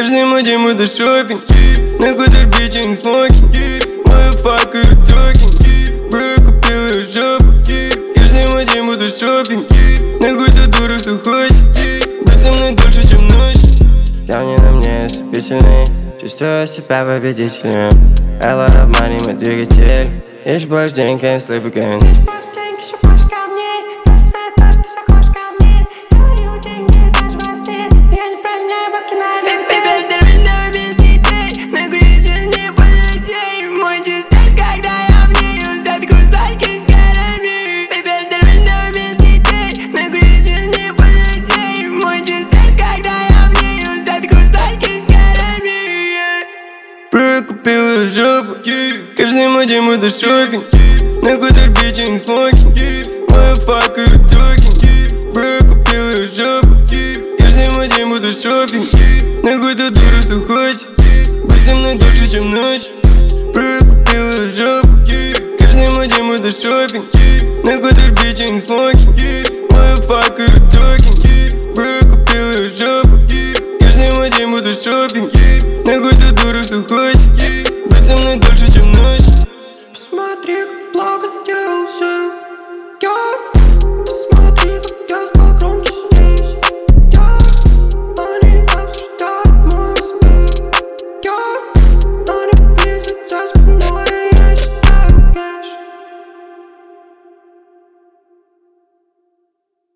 Каждый мой день буду шопинг. На хутор бичинг смокинг. Мою факаю токинг. Бро, купил ее жопу. Каждый мой день буду шопинг. На хутор дуру, что хочет. Быть со мной дольше, чем ночь. Явно на мне ослепительный. Чувствую себя победителем. A lot of money, мой двигатель. Ищешь больше денег, can't sleep again. Ищешь больше денег, еще больше камней. Знаю то, что ты захочешь ко мне. Делаю деньги даже во сне. Я не променяю бабки на людей. Опять здоровенного без детей. На груди не полетей. Мой дисталь, когда я в нее задку с лайком горами. Опять здоровенного без детей. На груди не полетей. Мой дисталь, когда я в нее задку с лайком горами. Бро, купил ее жопу. Каждый мой день буду шопинг. На хутор бичинг смокинг. Мою факаю токинг. Бро, купил ее жопу. Каждый мой день буду шопинг. На хутор дуру, что хочет. Быть со мной дольше, чем ночь. Бро, купил ее жопу. Каждый мой день буду шопинг. На хутор бичинг смокинг. Мою факаю токинг. Бро, купил ее жопу. Каждый мой день буду шопинг. На хутор дуру, что хочет. Быть со мной